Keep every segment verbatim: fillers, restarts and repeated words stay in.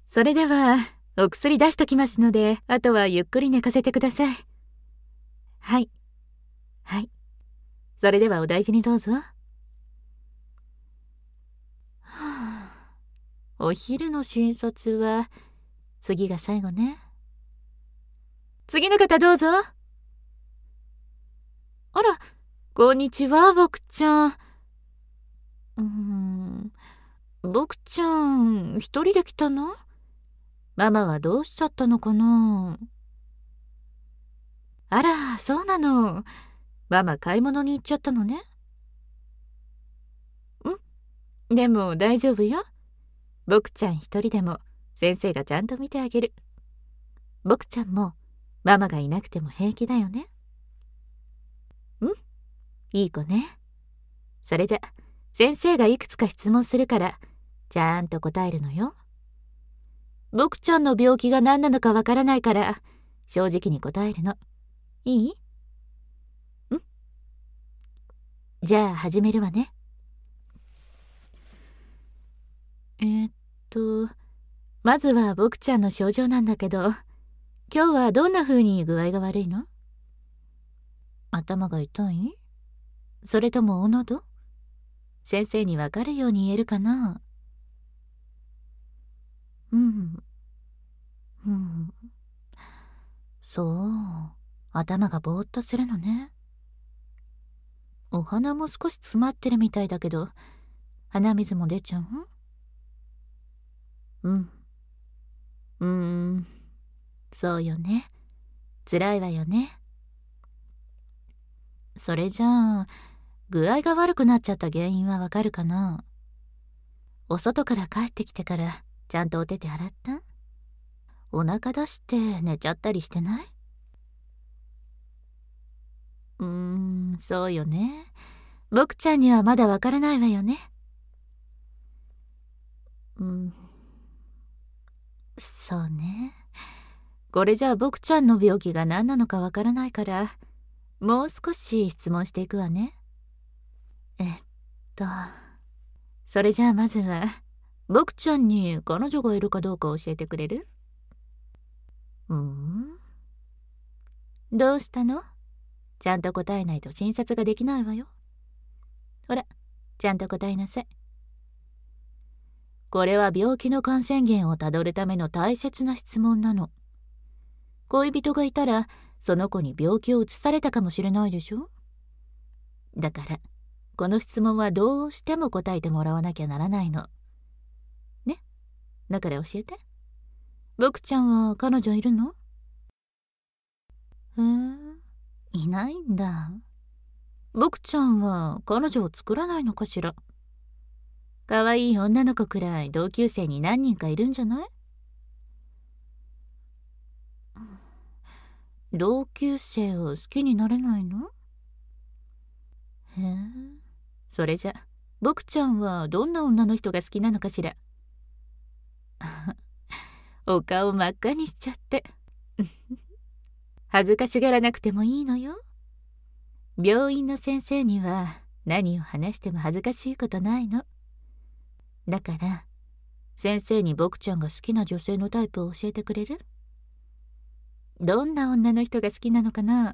それではお薬出しときますので、あとはゆっくり寝かせてください。はい。はい。それではお大事にどうぞ。はあ、お昼の診察は次が最後ね。次の方どうぞ。あら、こんにちは、僕ちゃん。うーん、僕ちゃん、一人で来たの？ママはどうしちゃったのかな？あら、そうなの。ママ買い物に行っちゃったのね。ん？でも大丈夫よ。僕ちゃん一人でも先生がちゃんと見てあげる。僕ちゃんもママがいなくても平気だよね。ん？いい子ね。それじゃ先生がいくつか質問するからちゃんと答えるのよ。僕ちゃんの病気が何なのかわからないから正直に答えるの。いい？ん？じゃあ始めるわね。えーっとまずは僕ちゃんの症状なんだけど、今日はどんな風に具合が悪いの？頭が痛い？それともお喉？先生にわかるように言えるかな？うん。うん。そう。頭がぼーっとするのね。お鼻も少し詰まってるみたいだけど、鼻水も出ちゃう？うん。うーん。そうよね。辛いわよね。それじゃあ、具合が悪くなっちゃった原因はわかるかな？お外から帰ってきてからちゃんとお手手洗った？お腹出して寝ちゃったりしてない？うーん、そうよね。僕ちゃんにはまだわからないわよね。うん、そうね。これじゃあ僕ちゃんの病気が何なのかわからないから、もう少し質問していくわね。えっと、それじゃあまずは、僕ちゃんに彼女がいるかどうか教えてくれる？うん？どうしたの？ちゃんと答えないと診察ができないわよ。ほら、ちゃんと答えなさい。これは病気の感染源をたどるための大切な質問なの。恋人がいたら、その子に病気を移されたかもしれないでしょ？だから、この質問はどうしても答えてもらわなきゃならないの。ね？だから教えて。僕ちゃんは彼女いるの？へえ、いないんだ。僕ちゃんは彼女を作らないのかしら？可愛い女の子くらい同級生に何人かいるんじゃない？同級生を好きになれないの？へえ、それじゃ僕ちゃんはどんな女の人が好きなのかしら？お顔真っ赤にしちゃって恥ずかしがらなくてもいいのよ。病院の先生には何を話しても恥ずかしいことないの。だから先生に僕ちゃんが好きな女性のタイプを教えてくれる？どんな女の人が好きなのかな？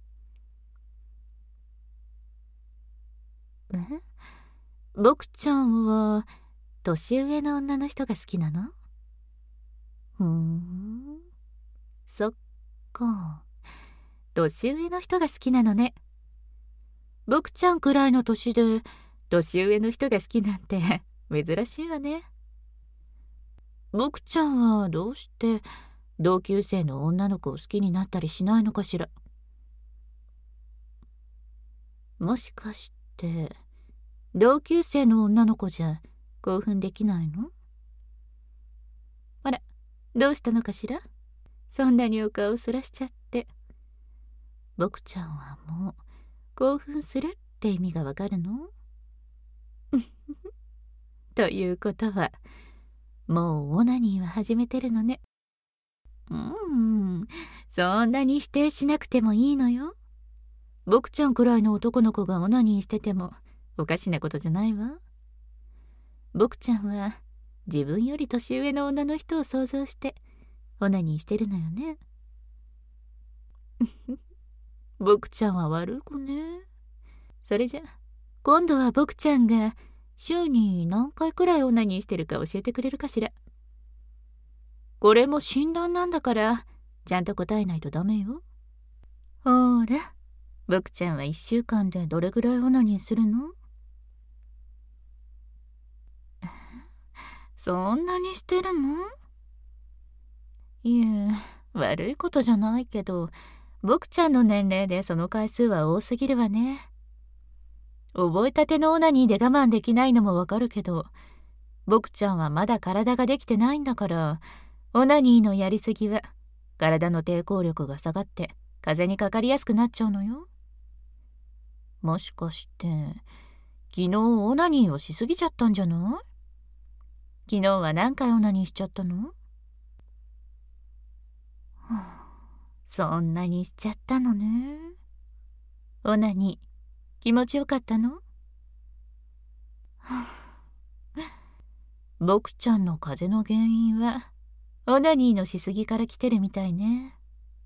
え？僕ちゃんは年上の女の人が好きなの？ふーん、そっか。年上の人が好きなのね。僕ちゃんくらいの年で年上の人が好きなんて珍しいわね。僕ちゃんはどうして同級生の女の子を好きになったりしないのかしら？もしかして同級生の女の子じゃ興奮できないの？あら、どうしたのかしら？そんなにお顔をそらしちゃって。僕ちゃんはもう興奮するって意味がわかるの？ということはもうオナニーは始めてるのね。うーん、そんなに否定しなくてもいいのよ。僕ちゃんくらいの男の子がオナニーしててもおかしなことじゃないわ。僕ちゃんは自分より年上の女の人を想像してオナニーしてるのよね。僕ちゃんは悪い子ね。それじゃ今度は僕ちゃんが週に何回くらいオナニーしてるか教えてくれるかしら。これも診断なんだからちゃんと答えないとダメよ。ほら、僕ちゃんはいっしゅうかんでどれぐらいオナニーするの？そんなにしてるの？いえ、悪いことじゃないけど、僕ちゃんの年齢でその回数は多すぎるわね。覚えたてのオナニーで我慢できないのもわかるけど、僕ちゃんはまだ体ができてないんだから、オナニーのやりすぎは体の抵抗力が下がって風邪にかかりやすくなっちゃうのよ。もしかして昨日オナニーをしすぎちゃったんじゃない？昨日は何回オナニーしちゃったの？はあ、そんなにしちゃったのね。オナニー気持ちよかったの？はあ、僕ちゃんの風邪の原因はオナニーのしすぎから来てるみたいね。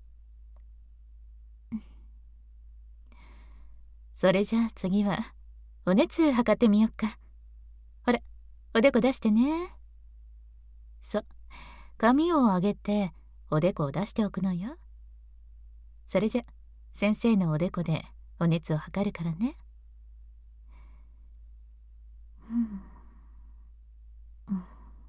それじゃあ次はお熱測ってみよっか。ほら、おでこ出してね。そう、髪を上げておでこを出しておくのよ。それじゃ先生のおでこでお熱を測るからね。うんうん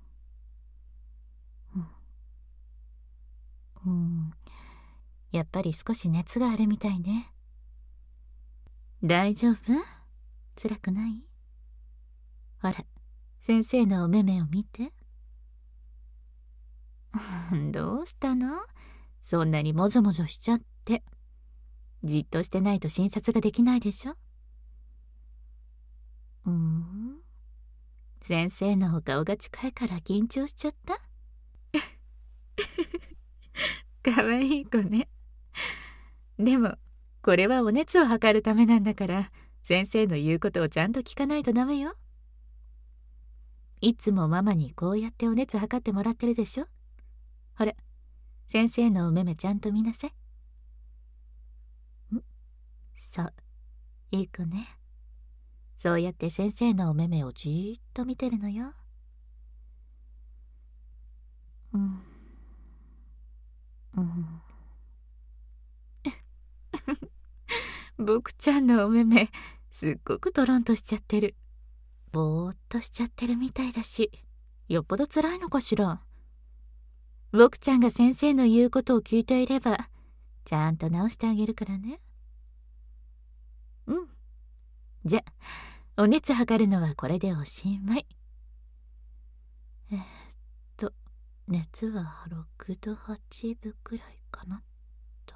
うん、やっぱり少し熱があるみたいね。大丈夫？辛くない？ほら、先生のお目目を見て。どうしたの？そんなにもぞもぞしちゃって。じっとしてないと診察ができないでしょ。うーん、先生のお顔が近いから緊張しちゃった？かわいい子ね。でもこれはお熱を測るためなんだから、先生の言うことをちゃんと聞かないとダメよ。いつもママにこうやってお熱測ってもらってるでしょ。ほら、先生のお目目ちゃんと見なさい。ん、そう、いい子ね。そうやって先生のお目目をじーっと見てるのよ。うんうん僕ちゃんのお目目すっごくトロンとしちゃってる。ぼーっとしちゃってるみたいだし、よっぽど辛いのかしら。僕ちゃんが先生の言うことを聞いていればちゃんと直してあげるからね。うん、じゃお熱測るのはこれでおしまい。えー、っと熱はろくどはちぶくらいかなと。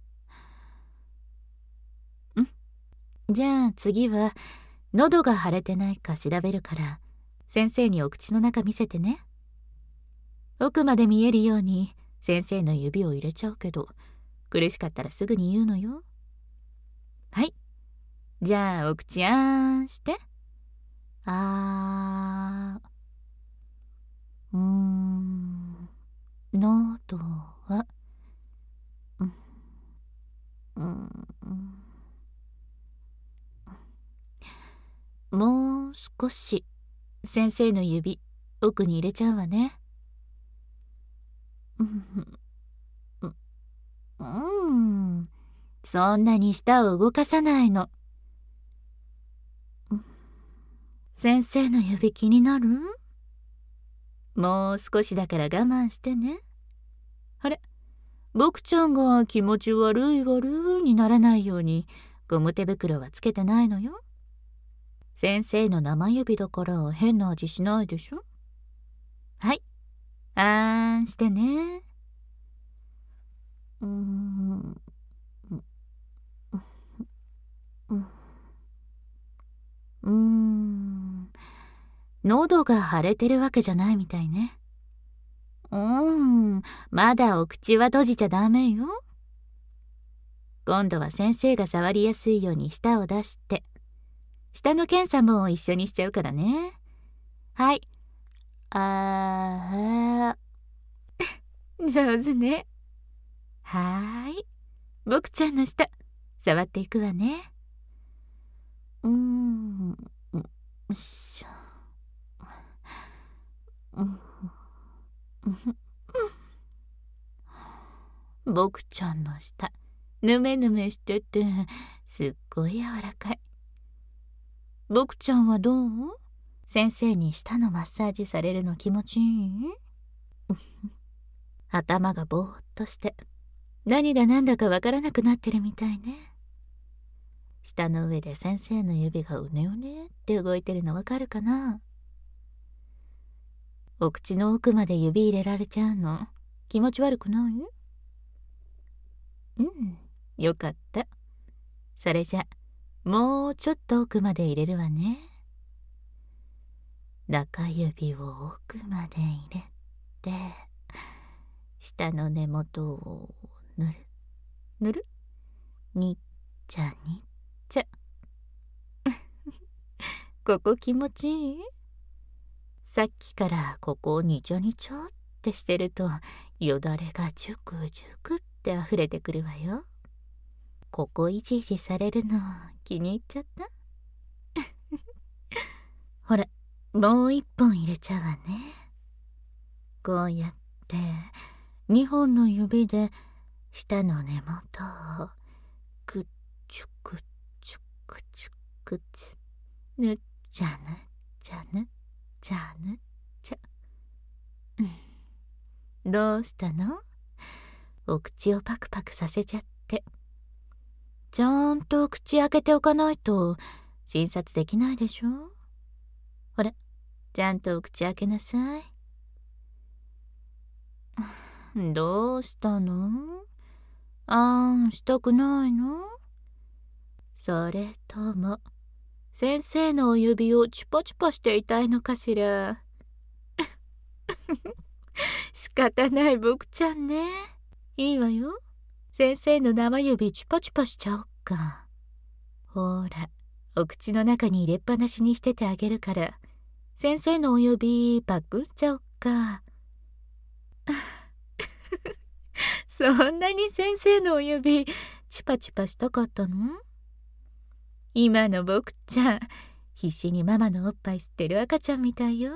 ん、じゃあ次は喉が腫れてないか調べるから、先生にお口の中見せてね。奥まで見えるように先生の指を入れちゃうけど、苦しかったらすぐに言うのよ。はい、じゃあお口あーんして。あー、うーん、喉はうんうんもう少し先生の指奥に入れちゃうわね。うんうん、そんなに舌を動かさないの。先生の指気になる？もう少しだから我慢してね。あれ、僕ちゃんが気持ち悪い悪いにならないようにゴム手袋はつけてないのよ。先生の生指だから変な味しないでしょ。はい、あーんしてね。うーんうーん、喉が腫れてるわけじゃないみたいね。うーん、まだお口は閉じちゃダメよ。今度は先生が触りやすいように舌を出して、舌の検査も一緒にしちゃうからね。はい、 あー上手ね。はーい。僕ちゃんの舌、触っていくわね。うーん。よいしょ。うん。僕ちゃんの舌、ぬめぬめしてて、すっごい柔らかい。僕ちゃんはどう？先生に舌のマッサージされるの気持ちいい？頭がぼーっとして、何が何だかわからなくなってるみたいね。舌の上で先生の指がうねうねって動いてるのわかるかな？お口の奥まで指入れられちゃうの気持ち悪くない？うん、よかった。それじゃもうちょっと奥まで入れるわね。中指を奥まで入れて、下の根元をぬるぬる、にっちゃにっちゃ。ここ気持ちいい？さっきからここをにちょにちょってしてると、よだれがジュクジュクって溢れてくるわよ。ここいじいじされるの気に入っちゃった？ほら、もう一本入れちゃうわね。こうやって二本の指で下の根元をくっちゅくっちゅくちゅくちゅ、ぬっちゃぬっちゃぬっちゃぬっちゃ。どうしたの？お口をパクパクさせちゃって。ちゃんと口開けておかないと診察できないでしょ。ほら、ちゃんとお口開けなさい。どうしたの？あんしたくないの？それとも先生のお指をチュパチュパしていたいのかしら。仕方ない僕ちゃんね。いいわよ。先生の生指チュパチュパしちゃおっか。ほら、お口の中に入れっぱなしにしててあげるから、先生のお指パクっちゃおっか。そんなに先生のお指チュパチュパしたかったの？今の僕ちゃん、必死にママのおっぱい吸ってる赤ちゃんみたいよ。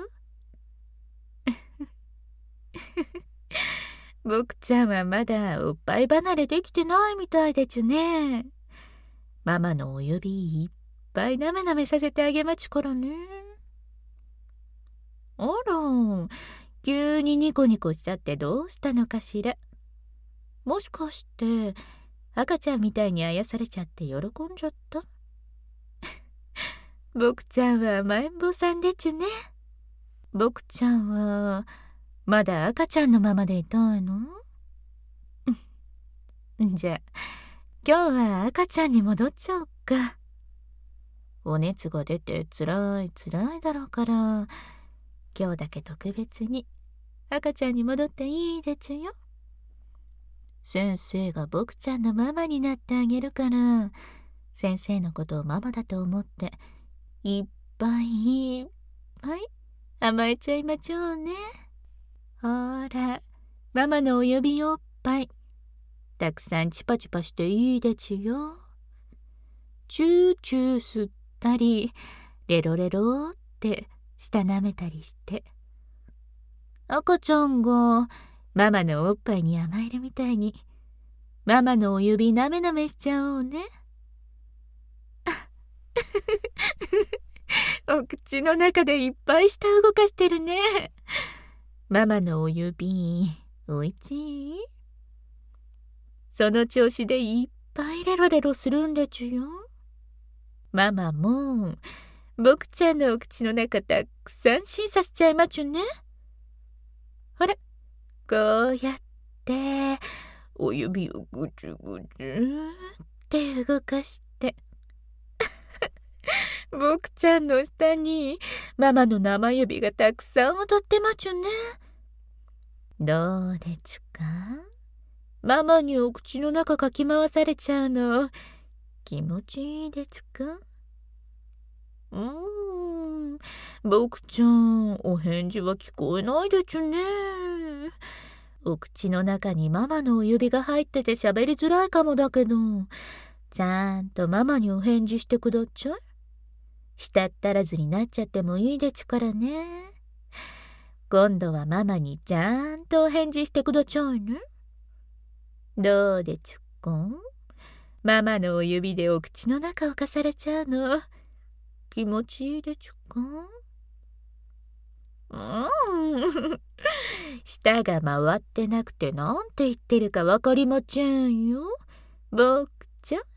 僕ちゃんはまだおっぱい離れできてないみたいでちゅね。ママのお指いっぱいなめなめさせてあげまちゅからね。あら、急にニコニコしちゃってどうしたのかしら。もしかして赤ちゃんみたいにあやされちゃって喜んじゃった？僕ちゃんは甘えん坊さんでちゅね。僕ちゃんはまだ赤ちゃんのままでいたいの？じゃあ今日は赤ちゃんに戻っちゃおっか。お熱が出てつらいつらいだろうから、今日だけ特別に赤ちゃんに戻っていいでちゅよ。先生が僕ちゃんのママになってあげるから、先生のことをママだと思っていっぱいいっぱい甘えちゃいまちょうね。ほら、ママのお指おっぱいたくさんチュパチュパしていいでちゅよ。チューチュー吸ったり、レロレロって舌舐めたりして、赤ちゃんがママのおっぱいに甘えるみたいに、ママのお指なめなめしちゃおうね。お口の中でいっぱい舌動かしてるね。ママのお指、おいちい？その調子でいっぱいレロレロするんでちゅよ。ママも僕ちゃんのお口の中たくさん審査しちゃいまちゅね。ほら、こうやってお指をぐちゅぐちゅって動かして僕ちゃんの下にママの生指がたくさん踊ってまちゅね。どうでちゅか？ママにお口の中かき回されちゃうの気持ちいいでちゅか？うーん、 僕ちゃん、お返事は聞こえないでちゅね。お口の中にママのお指が入ってて喋りづらいかもだけど、ちゃんとママにお返事してくだちゃい。したったらずになっちゃってもいいでちゅからね。今度はママにちゃんとお返事してくだちゃいね。どうでちゅっこ？ママのお指でお口の中をかされちゃうの気持ちいいでちゅか？うん。舌が回ってなくてなんて言ってるかわかりまちぇんよ。僕ちゃん。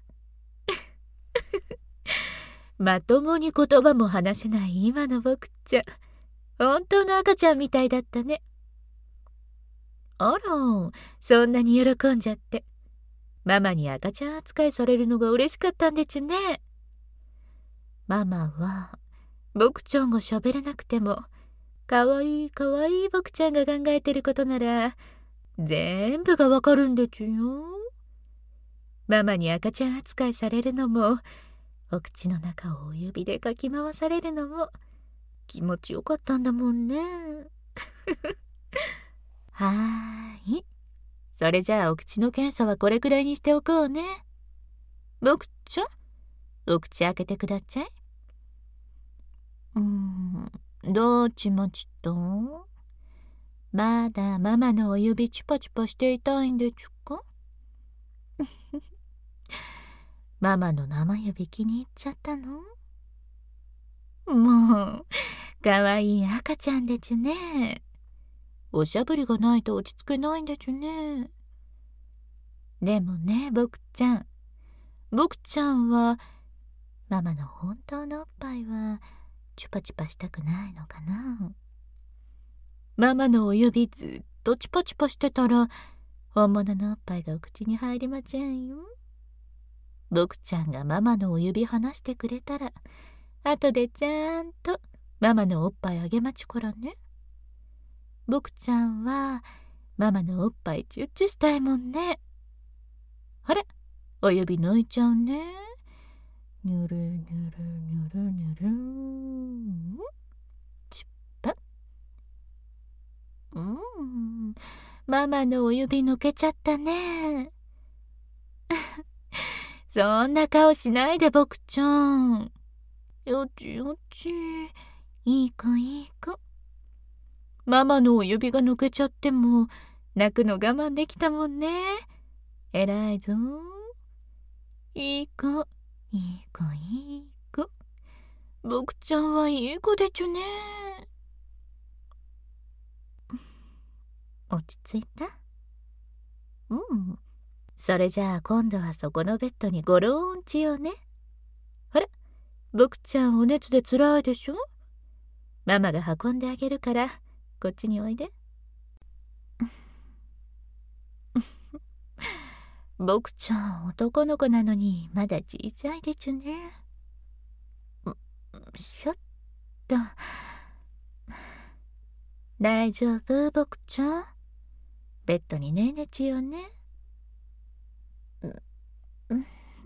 まともに言葉も話せない今の僕ちゃん。本当の赤ちゃんみたいだったね。あら、そんなに喜んじゃって。ママに赤ちゃん扱いされるのが嬉しかったんでちゅね。ママは、僕ちゃんが喋れなくても、かわいいかわいい僕ちゃんが考えてることなら、全部がわかるんでちゅよ。ママに赤ちゃん扱いされるのも、お口の中をお指でかき回されるのも、気持ちよかったんだもんね。はーい。それじゃあお口の検査はこれくらいにしておこうね。僕ちゃん、お口開けてくだちゃい。うーん、どうちまちと？まだママのお指チュパチュパしていたいんでちゅか？ママの生指気に入っちゃったの？もう、かわいい赤ちゃんでちゅね。おしゃぶりがないと落ち着けないんでちゅね。でもね、僕ちゃん。僕ちゃんは、ママの本当のおっぱいは、チュパチュパしたくないのかな。ママのお指ずっとチュパチュパしてたら、本物のおっぱいがお口に入りませんよ。僕ちゃんがママのお指離してくれたら、後でちゃんとママのおっぱいあげまちゅからね。僕ちゃんは、ママのおっぱいチュッチュしたいもんね。あれ、お指抜いちゃうね。にゅるにゅるにゅるにゅるん。チュッパ。うん。ママのお指抜けちゃったね。そんな顔しないで僕ちゃん。よちよち。いい子いい子。ママのお指が抜けちゃっても泣くの我慢できたもんね。偉いぞ。いい子、いい子いい子。僕ちゃんはいい子でちゅね。落ち着いた？うん。それじゃあ今度はそこのベッドにゴローンちようね。あれ、僕ちゃんお熱でつらいでしょ？ママが運んであげるからこっちにおいで。僕ちゃん男の子なのにまだ小さいでちゅね。しょっと。大丈夫僕ちゃん。ベッドにねんねちよね。う、う、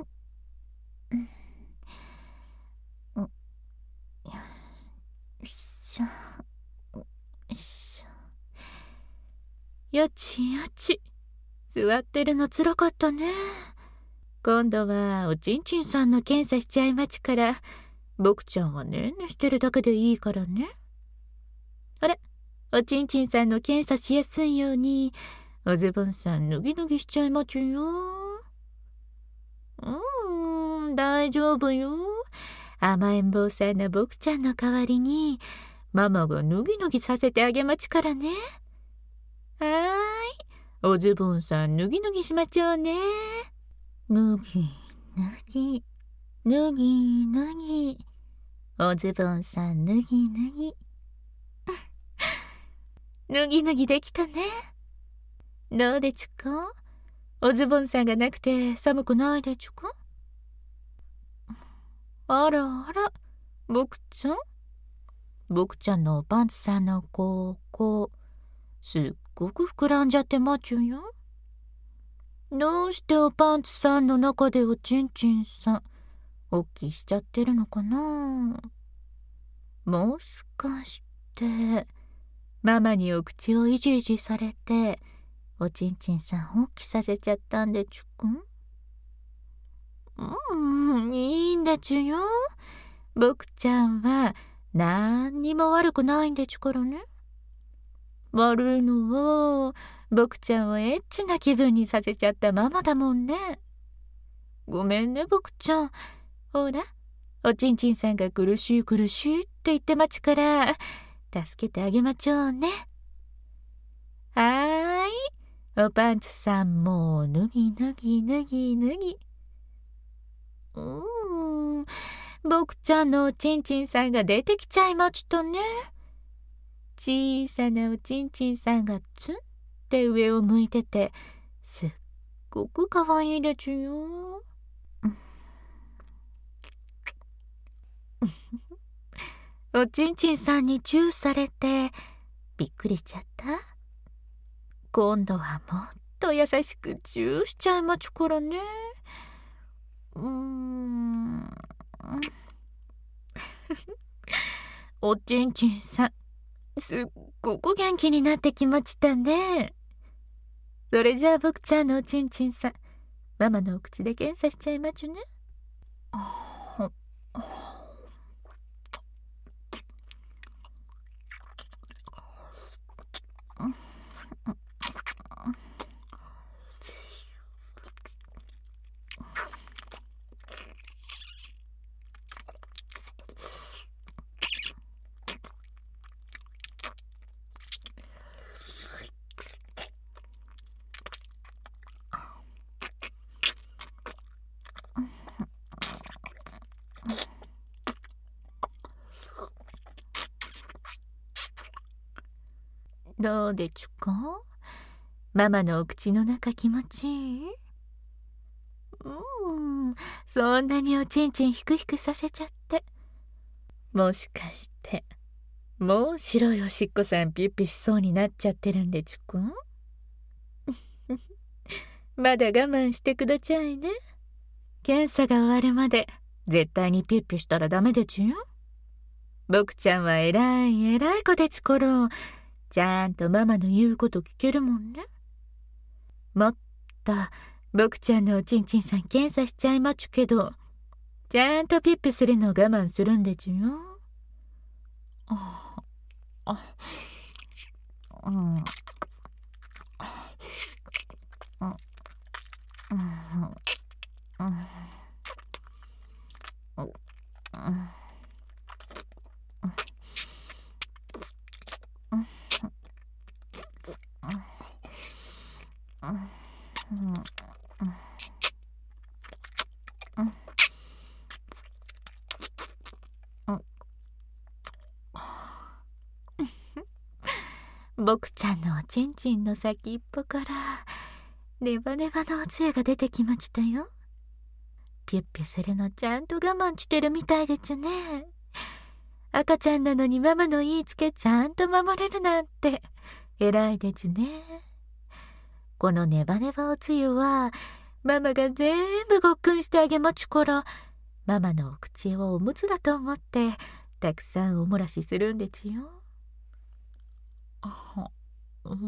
う、よいしょ。よいしょ。よちよち。座ってるのつらかったね。今度はおちんちんさんの検査しちゃいまちから、僕ちゃんはねんねしてるだけでいいからね。あれ、おちんちんさんの検査しやすいように、おズボンさん脱ぎ脱ぎしちゃいまちゅよ。うーん、大丈夫よ。甘えん坊さんの僕ちゃんの代わりに、ママが脱ぎ脱ぎさせてあげまちからね。はーい。おズボンさん脱ぎ脱ぎしまちょうね。脱ぎ脱ぎ、脱ぎ脱ぎ。おズボンさん脱ぎ脱ぎ。脱ぎ脱ぎできたね。どうでちゅか？おズボンさんがなくて寒くないでちゅか？あらあら、僕ちゃん？僕ちゃんのおパンツさんのここ、すっごく膨らんじゃってまちゅよ。どうしておパンツさんの中でおちんちんさん、おっきいしちゃってるのかな？ もしかしてママにお口をいじいじされておちんちんさん放棄させちゃったんでちゅくん？うん、いいんでちゅよ。僕ちゃんはなんにも悪くないんでちゅからね。悪いのは僕ちゃんをエッチな気分にさせちゃったママだもんね。ごめんね僕ちゃん。ほらおちんちんさんが苦しい苦しいって言ってまちから助けてあげまちょうね。はーい、おパンツさんも脱ぎ脱ぎ脱ぎ脱ぎ。うーん、僕ちゃんのおちんちんさんが出てきちゃいましたね。小さなおちんちんさんがツンって上を向いててすっごくかわいいでちゅよ。おちんちんさんにチューされてびっくりしちゃった。今度はもっと優しくチューしちゃいまちゅからね。うーんおちんちんさんすっごく元気になってきましたね。それじゃあ僕ちゃんのおちんちんさんママのお口で検査しちゃいまちゅね。どうでちゅか？ママのお口の中気持ちいい？うん、そんなにおちんちんひくひくさせちゃってもしかしてもう白いおしっこさんピュッピしそうになっちゃってるんでちゅか？まだ我慢してくだちゃいね。検査が終わるまで絶対にピュッピュしたらダメでちゅよ。僕ちゃんは偉い偉い子でちころ。ちゃんとママの言うこと聞けるもんね。もっと僕ちゃんのおちんちんさん検査しちゃいまちゅけどちゃんとピッピするの我慢するんでちゅよ。ああうんうんうん僕ちゃんのおちんちんの先っぽからネバネバのおつゆが出てきましたよ。ピュッピュするのちゃんと我慢してるみたいでちゅね。赤ちゃんなのにママの言いつけちゃんと守れるなんて偉いでちゅね。このネバネバおつゆはママが全部ごっくんしてあげまちゅからママのお口をおむつだと思ってたくさんおもらしするんでちゅよ。あうん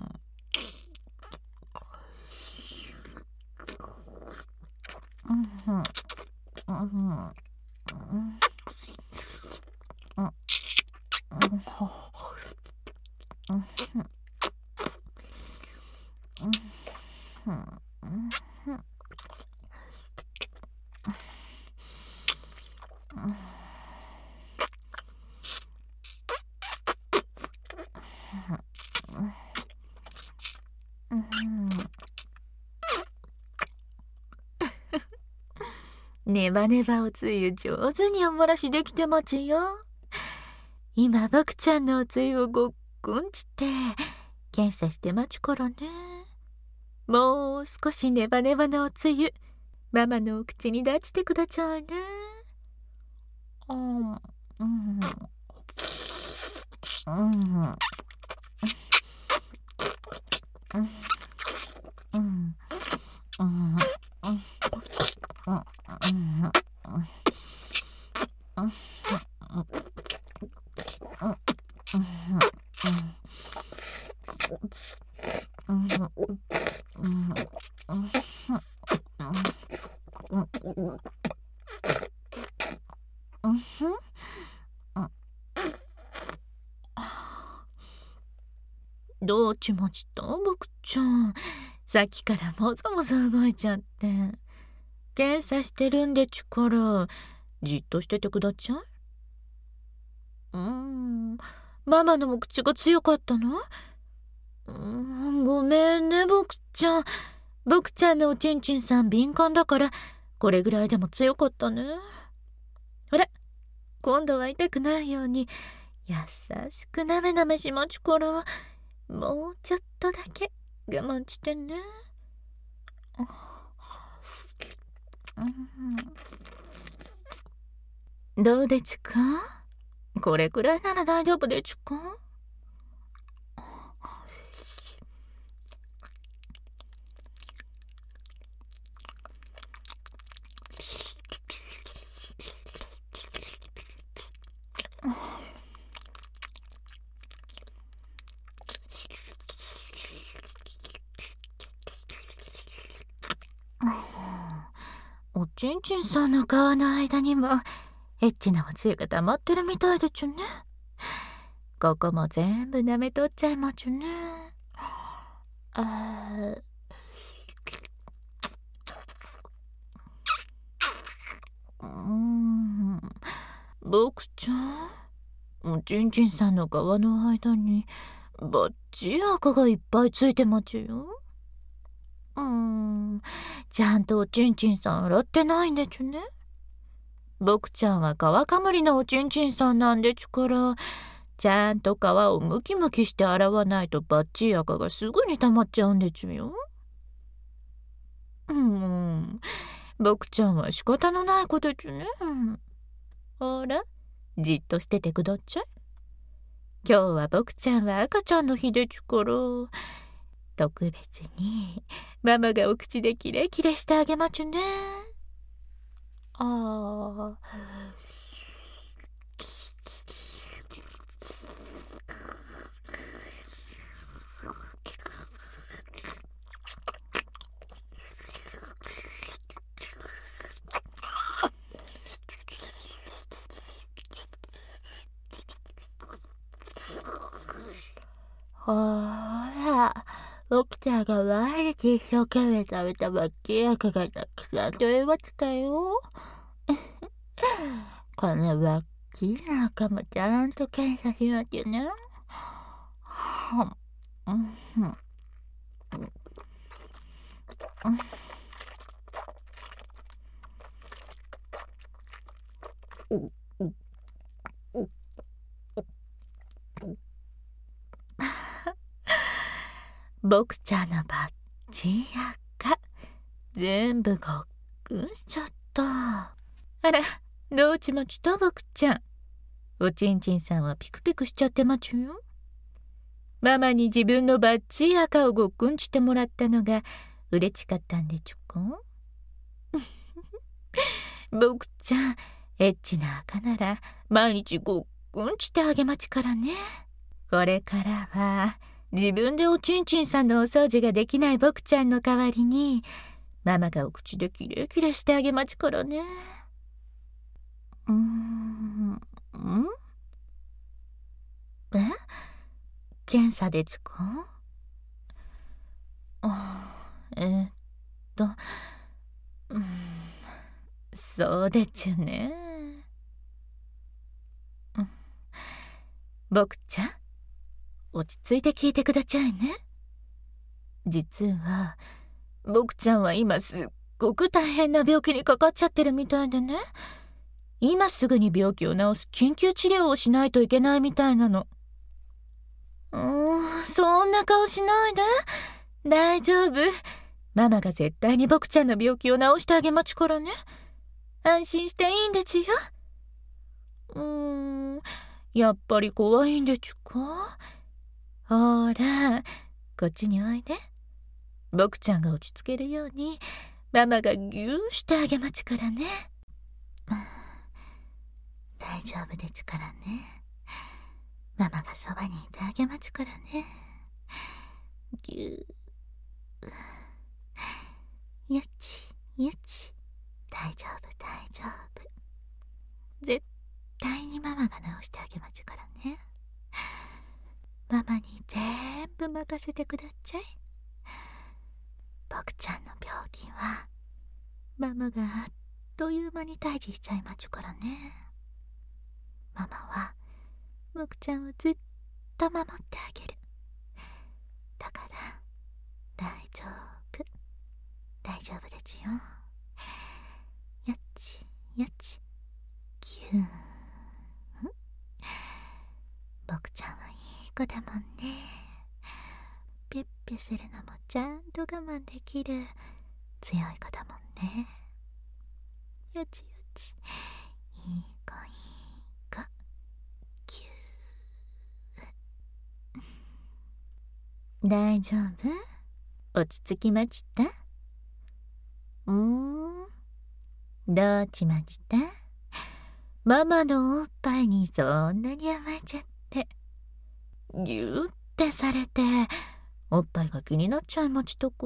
うんうんネバネバおつゆ上手におもらしできてまちよ。今僕ちゃんのおつゆをごっくんちって検査してまちからね。もう少しネバネバのおつゆママのお口に出してくださいね。あうんうんうんうんうんうんうんうんうんどうちまちた僕ちゃん。さっきからもぞもぞ動いちゃって。検査してるんでちゅからじっとしててくだちゃい。うーんママのも口が強かったの？うーんごめんね僕ちゃん。僕ちゃんのおちんちんさん敏感だからこれぐらいでも強かったね。ほら今度は痛くないように優しくなめなめしまちゅからもうちょっとだけ我慢してね。うん、どうでちゅか？これくらいなら大丈夫でちゅか？おちんちんさんの皮の間にもエッチなおつゆが溜まってるみたいでちゅね。ここも全部舐めとっちゃいまちゅね。あうーん僕ちゃん、おちんちんさんの皮の間にバッチリ赤がいっぱいついてまちゅよ。うーんちゃんとおちんちんさん洗ってないんでちゅね。僕ちゃんは皮かむりのおちんちんさんなんでちゅからちゃんと皮をムキムキして洗わないとバッチリ赤がすぐに溜まっちゃうんでちゅよ。うん僕ちゃんは仕方のない子でちゅね。ほらじっとしててくだっちゃい。今日は僕ちゃんは赤ちゃんの日でちゅから特別にママがお口でキレキレしてあげまちゅね。ああほら僕ちゃんが毎日一生懸命食べたバッチリ赤がたくさん取れましたよ。このバッチリの赤もちゃんと検査しなきゃね。うんうん僕ちゃんのバッチリ赤全部ごっくんしちゃった。あらどうちまちた僕ちゃん。おちんちんさんはピクピクしちゃってまちゅよ。ママに自分のバッチリ赤をごっくんしてもらったのが嬉しかったんでちゅか。僕ちゃんエッチな赤なら毎日ごっくんしてあげまちからね。これからは自分でおちんちんさんのお掃除ができない僕ちゃんの代わりにママがお口でキレキレしてあげまちからね。うーんんえ検査でちゅか？あえー、っとうんそうでちゅね。うん僕ちゃん落ち着いて聞いてくだちゃいね。実は僕ちゃんは今すっごく大変な病気にかかっちゃってるみたいでね。今すぐに病気を治す緊急治療をしないといけないみたいなの。うーんそんな顔しないで。大丈夫。ママが絶対に僕ちゃんの病気を治してあげまちからね。安心していいんでちゅよ。うーんやっぱり怖いんでちゅか？ほらこっちにおいで。僕ちゃんが落ち着けるようにママがギューしてあげまちからね。大丈夫でちゅからね。ママがそばにいてあげまちからね。 ぎゅー。よちよち。大丈夫大丈夫。絶対にママが治してあげまちゅからね。ママに全部任せてくだっちゃい。僕ちゃんの病気はママがあっという間に退治しちゃいまちゅからね。ママは僕ちゃんをずっと守ってあげる。だから大丈夫大丈夫ですよ。よちよちぎゅーん。僕ちゃんはいい子だもんね。ピュッピュするのもちゃんと我慢できる強い子だもんね。よちよちいい子いい子ぎゅー。大丈夫？落ち着きまちった？うーん、どうちまちた？ママのおっぱいにそんなに甘えちゃって、ぎゅーってされておっぱいが気になっちゃいまちたか？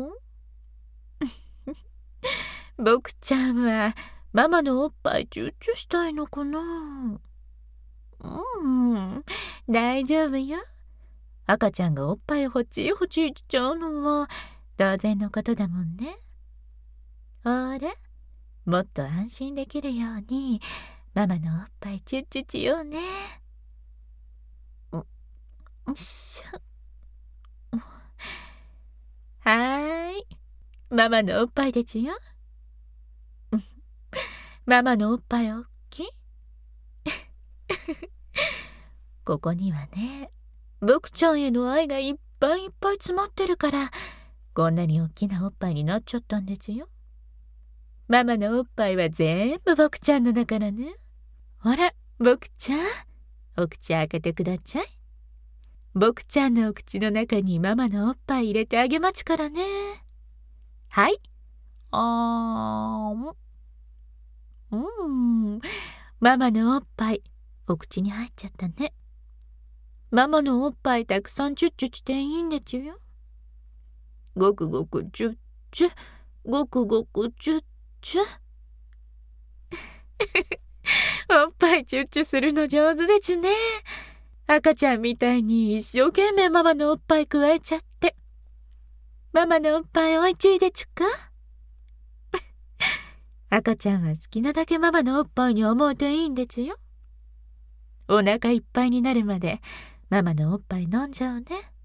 僕ちゃんはママのおっぱいチュッチュしたいのかな？うん、大丈夫よ。赤ちゃんがおっぱいをほちほちしちゃうのは当然のことだもんね。あれ、もっと安心できるようにママのおっぱいチュッチュしようね。よいしょ。はーい、ママのおっぱいでちゅよ。ママのおっぱいおっきい。ここにはね、僕ちゃんへの愛がいっぱいいっぱい詰まってるからこんなにおっきなおっぱいになっちゃったんですよ。ママのおっぱいは全部僕ちゃんのだからね。ほら、僕ちゃん、お口開けてくだちゃい。僕ちゃんのお口の中にママのおっぱい入れてあげまちからね。はい。あーん。うーん。ママのおっぱい、お口に入っちゃったね。ママのおっぱいたくさんチュッチュしていいんでちゅよ。ごくごくチュッチュ、ごくごくチュッチュ。おっぱいチュッチュするの上手でちゅね。赤ちゃんみたいに一生懸命ママのおっぱいくわえちゃって。ママのおっぱいおいちいでちゅか？赤ちゃんは好きなだけママのおっぱいに思うといいんでちゅよ。お腹いっぱいになるまでママのおっぱい飲んじゃうね。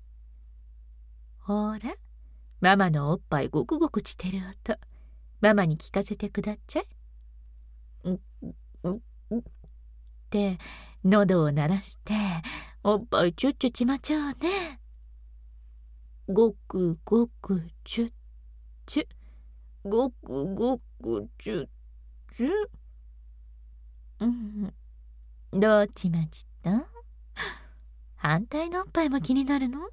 ほら、ママのおっぱいごくごくしてる音、ママに聞かせてくだっちゃい。うんうんうんって喉を鳴らしておっぱいチュッチュちまちゃうね。ごくごくチュッチュ、ごくごくチュッチュ。うん、どうちまちった？反対のおっぱいも気になるの？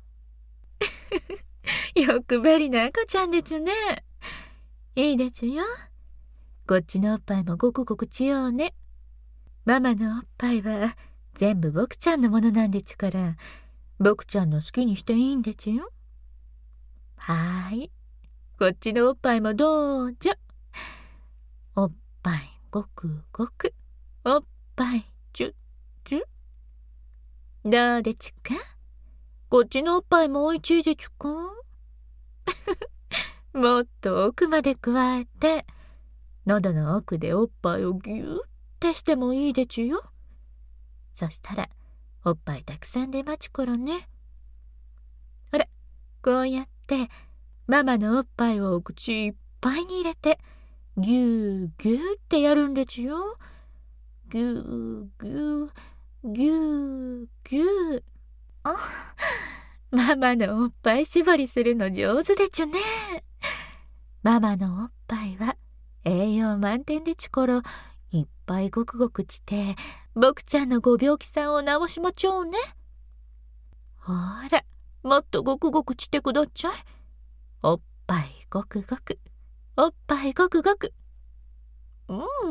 欲張りな赤ちゃんでちゅね。いいでちゅよ。こっちのおっぱいもごくごくちようね。ママのおっぱいは全部僕ちゃんのものなんでちゅから、僕ちゃんの好きにしていいんでちゅよ。はーい、こっちのおっぱいもどうぞ。おっぱいごくごく、おっぱいチュッチュ。どうでちゅか？こっちのおっぱいもおいちいでちゅか？もっと奥までくわえて、喉の奥でおっぱいをぎゅーってしてもいいでちゅよ。そしたらおっぱいたくさん出まちころね。ほら、こうやってママのおっぱいをお口いっぱいに入れてぎゅーぎゅーってやるんでちゅよ。ぎゅーぎゅーぎゅーぎゅー。あ、ママのおっぱい絞りするの上手でちゅね。ママのおっぱいは栄養満点でちゅからいっぱいごくごくちて僕ちゃんのご病気さんを治しまちょうね。ほら、もっとごくごくちてくだちゃい。おっぱいごくごく、おっぱいごくごく。うん、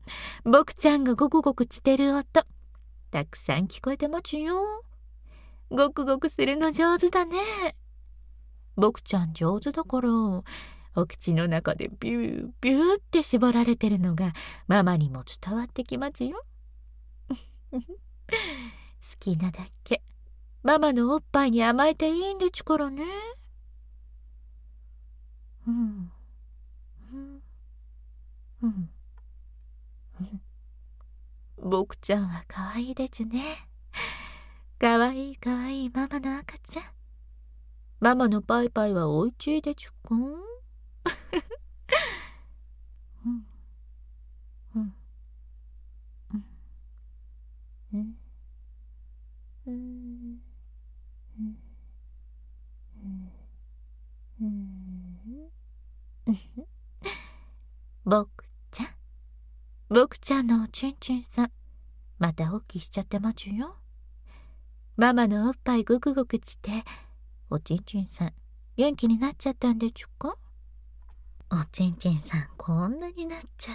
僕ちゃんがごくごくちてる音たくさん聞こえてまちゅよ。ごくごくするの上手だね。 僕ちゃん上手だから、お口の中でビュービューって絞られてるのがママにも伝わってきますよ。好きなだけママのおっぱいに甘えていいんでちからね。うんうんうんうん僕ちゃんはかわいいでちゅね。かわいいかわいいママの赤ちゃん。ママのパイパイはおいちいでちゅかん。うんうんうんうんうんうん僕ちゃん、僕ちゃんのおちんちんさん、またおっきしちゃってまちゅよ。ママのおっぱいごくごくちて、おちんちんさん、元気になっちゃったんでちゅか。おちんちんさん、こんなになっちゃって。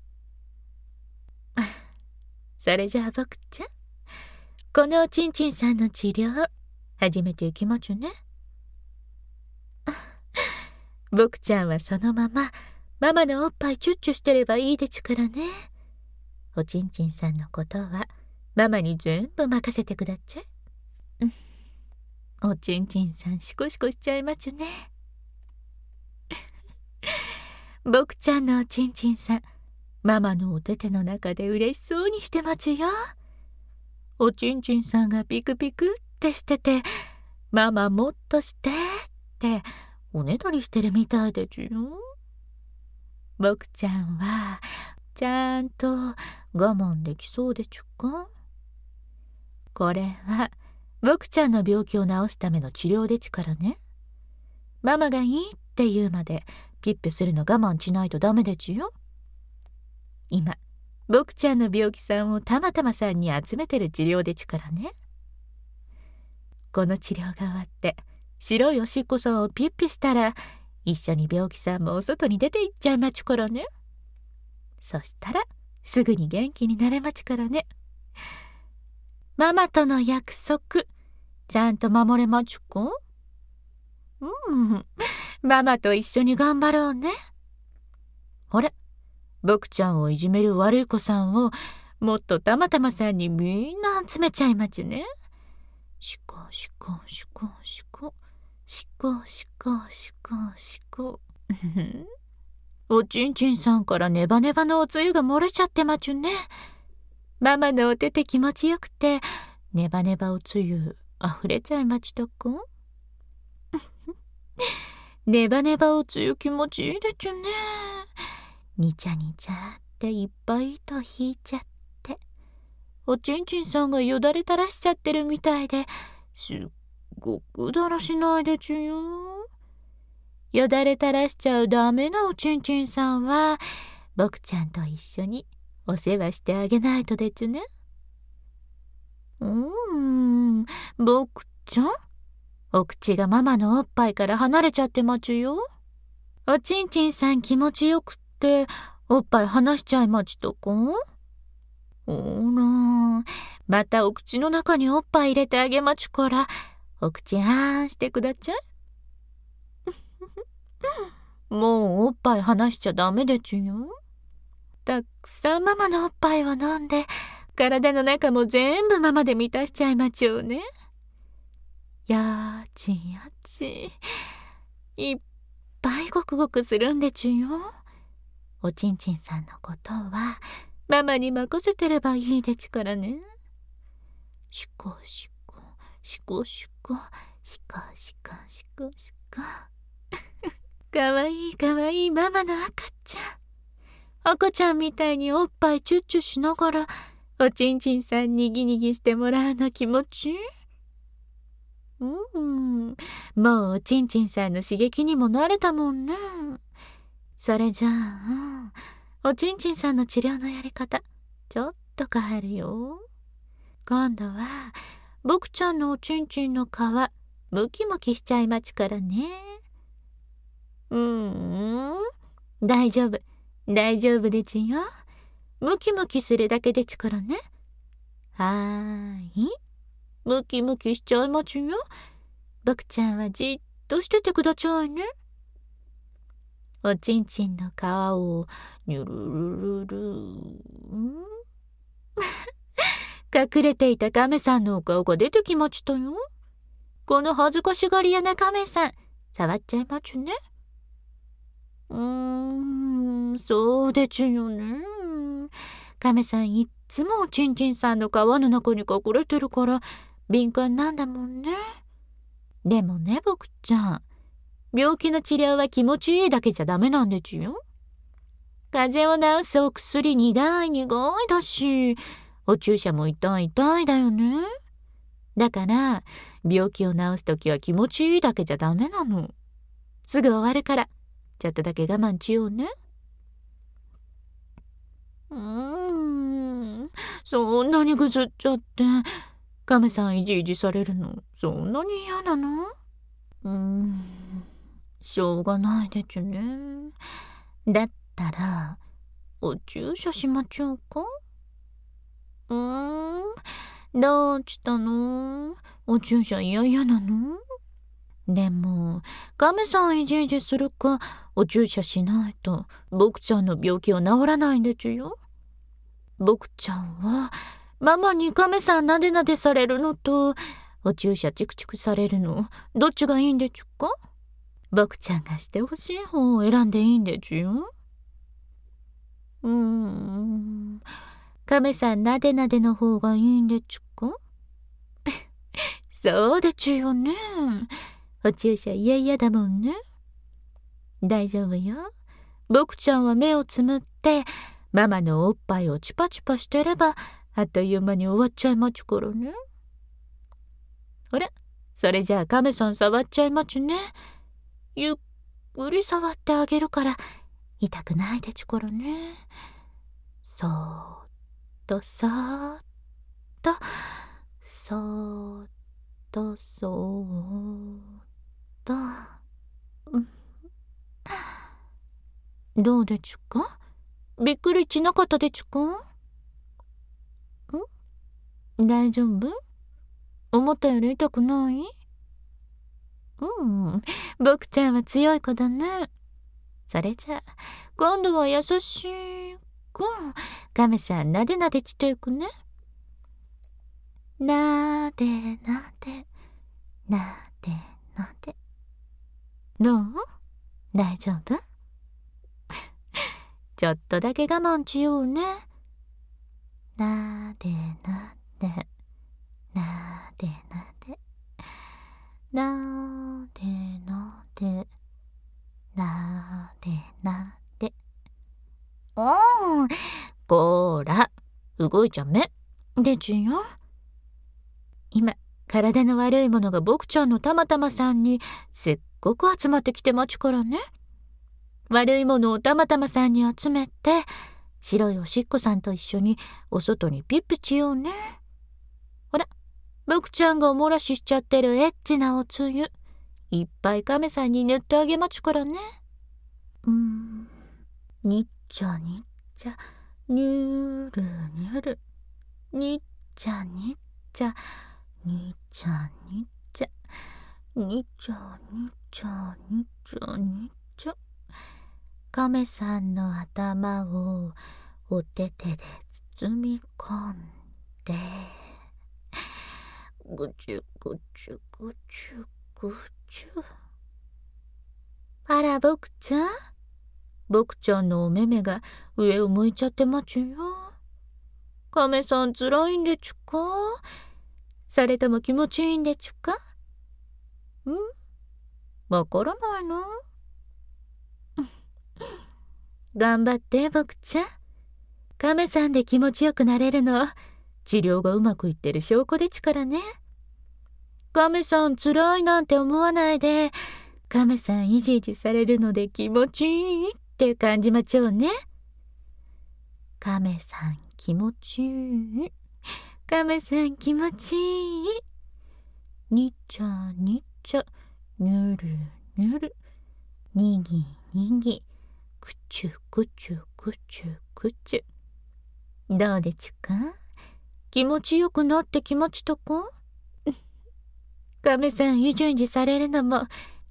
それじゃあ僕ちゃん、このおちんちんさんの治療、始めていきまちゅね。僕ちゃんはそのまま、ママのおっぱいチュッチュしてればいいでちゅからね。おちんちんさんのことは、ママに全部任せてくだっちゃい。おちんちんさんシコシコしちゃいまちゅね。僕ちゃんのおちんちんさん、ママのお手手の中で嬉しそうにしてまちゅよ。おちんちんさんがピクピクってしてて、ママもっとしてっておねだりしてるみたいでちゅよ。僕ちゃんはちゃんと我慢できそうでちゅか。これは僕ちゃんの病気を治すための治療でちからね。ママがいいって言うまでピッピするの我慢しないとダメでちゅよ。今僕ちゃんの病気さんをたまたまさんに集めてる治療でちからね。この治療が終わって白いおしっこさんをピッピしたら、一緒に病気さんもお外に出て行っちゃいまちゅからね。そしたらすぐに元気になれまちゅからね。ママとの約束ちゃんと守れまちゅか。うんママと一緒に頑張ろうね。ほれ、僕ちゃんをいじめる悪い子さんをもっとたまたまさんにみんな集めちゃいまちゅね。しこしこしこしこしこしこしこしこおちんちんさんからネバネバのおつゆが漏れちゃってまちゅね。ママのお手手気持ちよくてネバネバおつゆあふれちゃいまちたか。ネバネバおつゆ気持ちいいでちゅね。にちゃにちゃっていっぱい糸引いちゃって、おちんちんさんがよだれ垂らしちゃってるみたいですっごくだらしないでちゅよ。よだれ垂らしちゃうダメなおちんちんさんは僕ちゃんと一緒にお世話してあげないとでちゅね。うーん僕ちゃん、お口がママのおっぱいから離れちゃってまちゅよ。おちんちんさん気持ちよくっておっぱい離しちゃいまちとか。ほらまたお口の中におっぱい入れてあげまちゅから、お口あーんしてくだちゃい。もうおっぱい離しちゃダメでちゅよ。たくさんママのおっぱいを飲んで体の中も全部ママで満たしちゃいまちゅね。やちやちいっぱいごくごくするんでちゅよ。おちんちんさんのことはママに任せてればいいでちからね。しこしこしこしこしこしこしこしこかわいいかわいいママの赤ちゃん。赤ちゃんみたいにおっぱいチュッチュしながらおちんちんさんにぎにぎしてもらうの気持ちいい。うんもうおちんちんさんの刺激にも慣れたもんね。それじゃあおちんちんさんの治療のやり方ちょっと変えるよ。今度は僕ちゃんのおちんちんの皮ムキムキしちゃいまちからね。うーん大丈夫大丈夫でちゅよ。ムキムキするだけでちからね。はーいムキムキしちゃいまちゅよ。僕ちゃんはじっとしててくださいね。おちんちんの皮をにゅるるるるん隠れていた亀さんのお顔が出てきましたよ。この恥ずかしがり屋な亀さん、触っちゃいますね。うーん、そうですよね。亀さんいっつもおちんちんさんの皮の中に隠れてるから敏感なんだもんね。でもね、僕ちゃん。病気の治療は気持ちいいだけじゃダメなんですよ。風邪を治すお薬苦い苦いだし、お注射も痛い痛いだよね。だから、病気を治すときは気持ちいいだけじゃダメなの。すぐ終わるから、ちょっとだけ我慢しようね。うーん、そんなにぐずっちゃって、亀さんいじいじされるの、そんなに嫌なの？うーん。しょうがないですね。だったら、お注射しましょうか？うーん、どうしたの？お注射嫌々なの？でも、亀さんいじいじするか、お注射しないと、僕ちゃんの病気は治らないんですよ。僕ちゃんは、ママに亀さんなでなでされるのと、お注射チクチクされるの、どっちがいいんですか？僕ちゃんがしてほしい方を選んでいいんですよ。うーん。亀さんなでなでの方がいいんですか？そうですよね。お注射嫌々だもんね。大丈夫よ。僕ちゃんは目をつむって、ママのおっぱいをチュパチュパしてれば、あっという間に終わっちゃいますからね。ほら、それじゃあ亀さん触っちゃいますね。ゆっくり触ってあげるから痛くないですからね。そーっとそーっとそーっとそーっと、うん、どうですか？びっくりしなかったですか？ん？大丈夫？思ったより痛くない？うん、僕ちゃんは強い子だね。それじゃあ、今度は優しく、亀さんなでなでしていくね。なでなで、なでなで。どう？大丈夫？ちょっとだけ我慢しようね。なでなで、なでなで、なでなで、なでなで。おー、こーら、動いちゃめ。ですよ。今、体の悪いものが僕ちゃんのたまたまさんにすっごく集まってきてますからね。悪いものをたまたまさんに集めて、白いおしっこさんと一緒にお外にピッピしようね。ほら、僕ちゃんがおもらししちゃってるエッチなおつゆ、いっぱい亀さんに塗ってあげますからね。うーん、にっちゃにっちゃ、にゅるにゅる、にっちゃにっちゃ、にっちゃにっちゃ、にっちゃにっちゃにっちゃにっちゃ。亀さんの頭をお手手で包み込んで、ぐちゅぐちゅぐちゅぐちゅ。あら、僕ちゃん。僕ちゃんのお目目が上を向いちゃってますよ。亀さんつらいんでちゅか？それとも気持ちいいんでちゅか？ん？わからないの？頑張って僕ちゃん。亀さんで気持ちよくなれるの、治療がうまくいってる証拠でちからね。亀さんつらいなんて思わないで、亀さんいじいじされるので気持ちいいって感じまちょうね。亀さん気持ちいい。亀さん気持ちいい。にっちゃにっちゃ、にゅるにゅる、にぎにぎ、くちゅくちゅくちゅくちゅ。どうでちゅか？気持ちよくなってきましたか？亀さんいじいじされるのも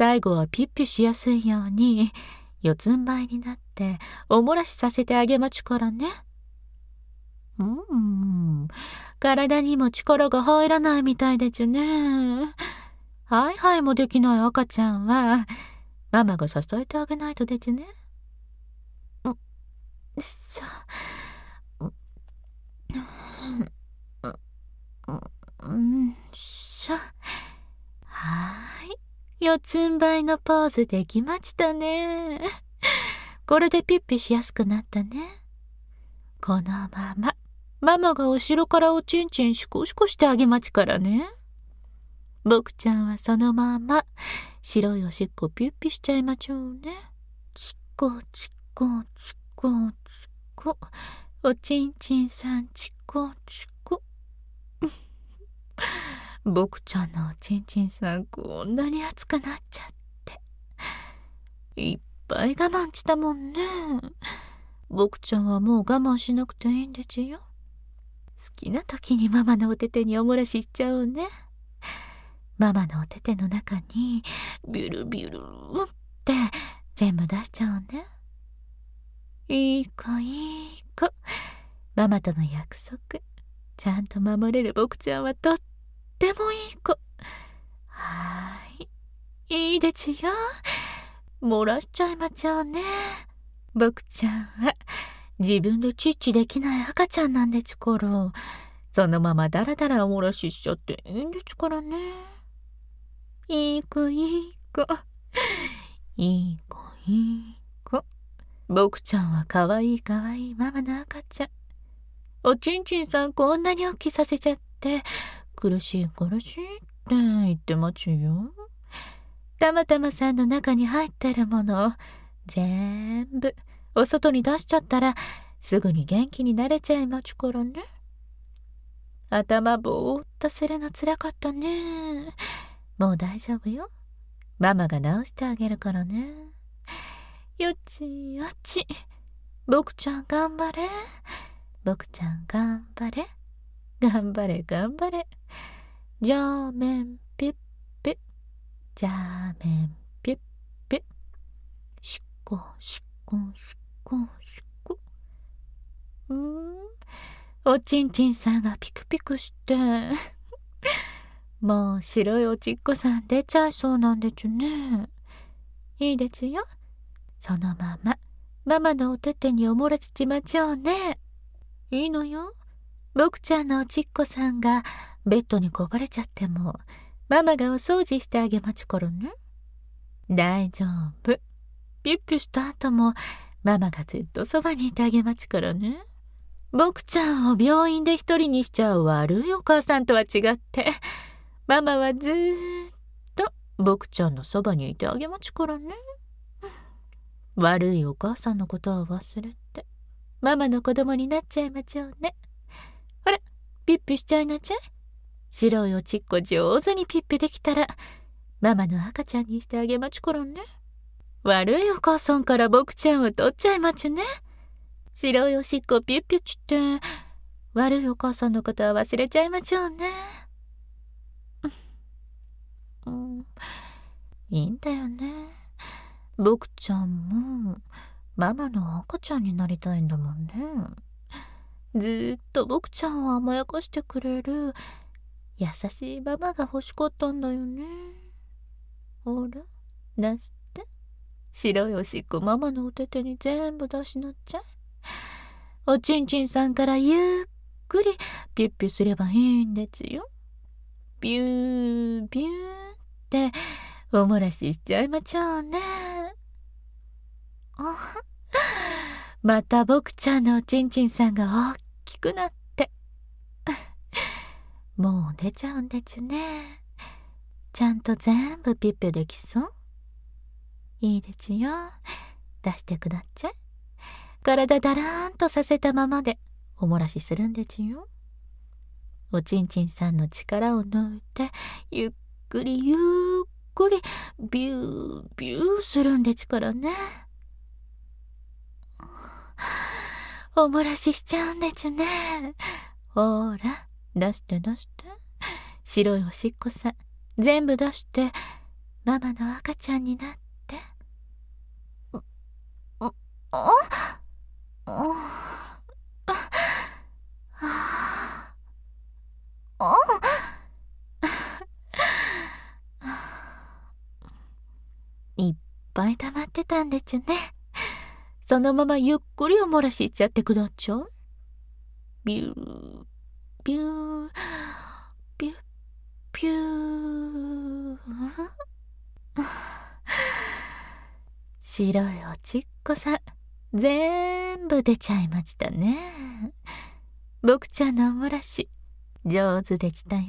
最後はピッピしやすいように四つん這いになってお漏らしさせてあげまちゅからね。うーん、体にも力が入らないみたいでちゅね。ハイハイもできない赤ちゃんはママが支えてあげないとでちゅね。うしょううんしょ。はーい、四つん這いのポーズできましたね。これでピッピしやすくなったね。このままママが後ろからおちんちんシコシコしてあげまちからね。僕ちゃんはそのまま白いおしっこピュッピしちゃいまちょうね。チコチコチコチコ、おちんちんさんチコチコ。僕ちゃんのおちんちんさんこんなに熱くなっちゃって、いっぱい我慢したもんね。僕ちゃんはもう我慢しなくていいんでちゅよ。好きな時にママのおててにお漏らししちゃおうね。ママのおてての中にビュルビュルって全部出しちゃうね。いい子いい子、ママとの約束ちゃんと守れる僕ちゃんはとってもいい子。はーい、いいでちゅよ。漏らしちゃいまちゃうね。僕ちゃんは自分でチッチできない赤ちゃんなんでちゅから、そのままダラダラお漏らししちゃっていいんでちゅからね。いい子いい子、いい子いい子。僕ちゃんはかわいいかわいいママの赤ちゃん。おちんちんさんこんなに大きさせちゃって苦しい苦しいって言ってまちゅよ。たまたまさんの中に入ってるもの全部お外に出しちゃったらすぐに元気になれちゃいまちゅからね。頭ぼーっとするのつらかったね。もう大丈夫よ。ママが直してあげるからね。よちよち、僕ちゃん頑張れ。僕ちゃん頑張れ。頑張れ頑張れ。じゃーめんぴっぴ、じゃーめんぴっぴ、しっこしっこしっこしっこ。うーん、おちんちんさんがピクピクしてもう白いおちっこさん出ちゃいそうなんでちゅね。いいでちゅよ。そのままママのおててにお漏らしちまちょうね。いいのよ。僕ちゃんのおちっこさんがベッドにこぼれちゃってもママがお掃除してあげまちゅからね。大丈夫。ピュッピュした後もママがずっとそばにいてあげまちゅからね。僕ちゃんを病院で一人にしちゃう悪いお母さんとは違ってママはずーっと僕ちゃんのそばにいてあげまちゅからね。悪いお母さんのことは忘れてママの子供になっちゃいまちょうね。ほら、ピッピしちゃいなちゃい。白いおちっこ上手にピッピできたらママの赤ちゃんにしてあげまちゅからね。悪いお母さんから僕ちゃんを取っちゃいまちゅね。白いおしっこピュッピュちって悪いお母さんのことは忘れちゃいまちょうね。うん、いいんだよね。僕ちゃんもママの赤ちゃんになりたいんだもんね。ずーっと僕ちゃんを甘やかしてくれる優しいママが欲しかったんだよね。ほら、出して。白いおしっこママのおててに全部出しなっちゃい。おちんちんさんからゆっくりピュッピュすればいいんですよ。ビュービューってお漏らししちゃいまちょうね。あまた僕ちゃんのおちんちんさんが大きくなってもう出ちゃうんでちゅね。ちゃんと全部ピュッピュできそう。いいでちゅよ。出してくだっちゃい。体だらーんとさせたままでお漏らしするんでちゅよ。おちんちんさんの力を抜いてゆっくりゆっくりビュービューするんでちゅからね。お漏らししちゃうんでちゅね。ほら、出して出して。白いおしっこさん全部出してママの赤ちゃんになって。う、う、あ、あ、あ、あ、いっぱい溜まってたんでちゅね。そのままゆっくりお漏らししちゃってくだっちゃい。ビュー、ビュー、ビュッ、ピュー。白いおちっこさん、全部出ちゃいましたね。僕ちゃんのお漏らし、上手でしたよ。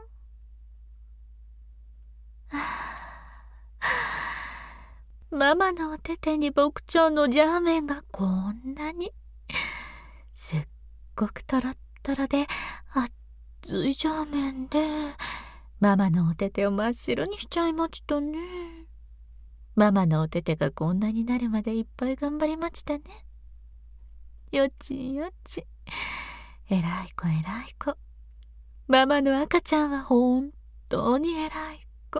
ママのお手手に僕ちゃんのジャーメンがこんなに。すっごくとろっとろで、熱いジャーメンで、ママのお手手を真っ白にしちゃいましたね。ママのお手手がこんなになるまでいっぱい頑張りましたね。よちよち。えらい子えらい子。ママの赤ちゃんは本当にえらい子。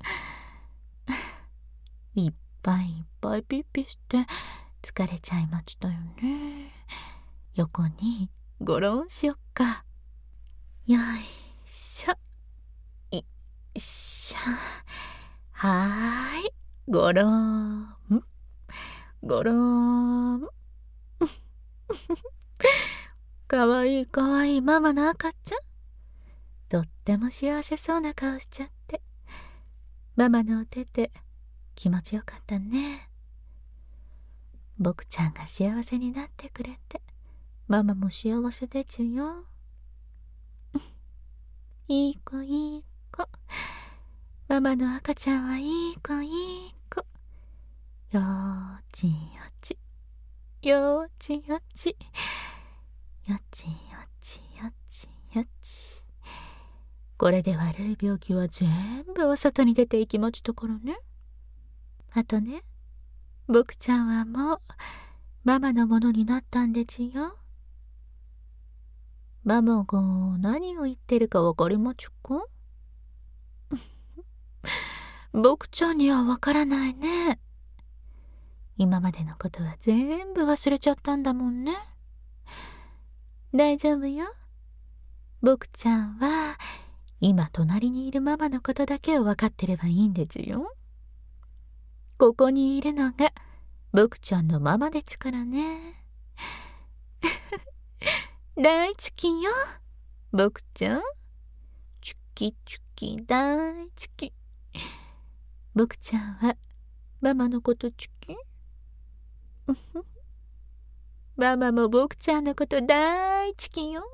いっぱいいっぱいピッピして疲れちゃいましたよね。横にゴロンしよっか。よいしょ。よいしょ。はーい。ゴロン。ゴロン。かわいいかわいいママの赤ちゃん。とっても幸せそうな顔しちゃって。ママのお手手、気持ちよかったね。僕ちゃんが幸せになってくれて、ママも幸せでちゅよ。いい子いい子。ママの赤ちゃんはいい子いい子。よちよち。よちよち。よちよちよちよち。これで悪い病気は全部お外に出ていきまちところね。あとね、僕ちゃんはもうママのものになったんでちよ。ママが何を言ってるかわかりまちゅか？僕ちゃんにはわからないね。今までのことは全部忘れちゃったんだもんね。大丈夫よ。僕ちゃんは今隣にいるママのことだけを分かってればいいんでちゅよ。ここにいるのが僕ちゃんのママでちゅからね。大好きよ、僕ちゃん。チュキチュキ大好き。僕ちゃんはママのことチュキ。ママも僕ちゃんのこと大好きよ。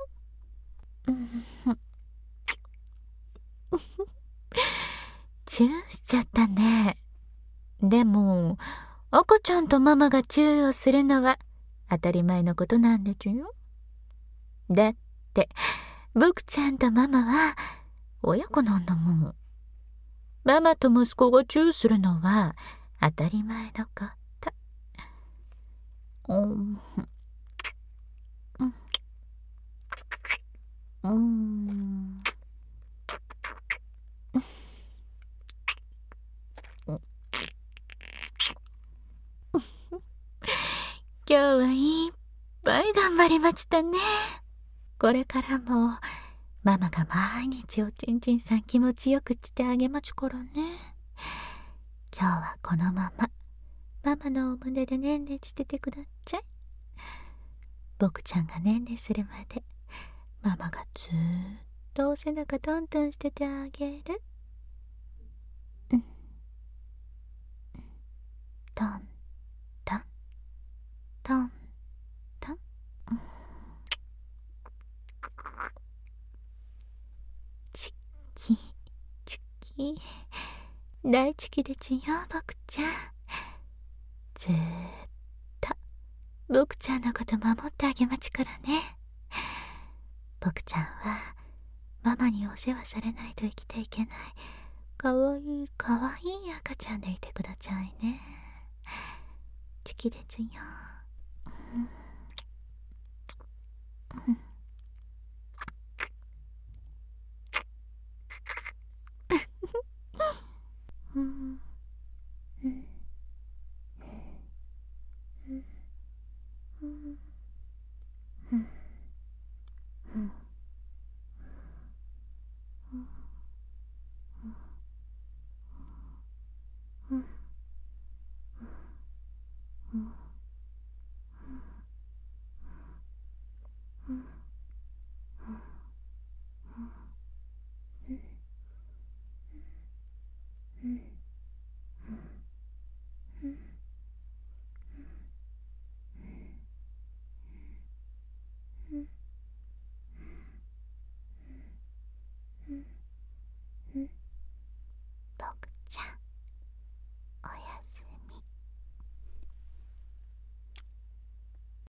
チューしちゃったね。でも赤ちゃんとママがチューをするのは当たり前のことなんでちゅよ。だって僕ちゃんとママは親子なんだもん。ママと息子がチューするのは当たり前のこと。うん、うん、今日はいっぱい頑張りましたね。これからもママが毎日おちんちんさん気持ちよくしてあげまちゅからね。今日はこのままママのお胸でねんねしててくだっちゃい。僕ちゃんがねんねするまでママがずーっとお背中トントンしててあげる。うん、トントントントン、うん、チッキチッキ大好きでちゅよ、僕ちゃん。ずーっと僕ちゃんのこと守ってあげまちからね。僕ちゃんはママにお世話されないと生きていけないかわいいかわいい赤ちゃんでいてくだちゃいね。チュキでちゅよ。うん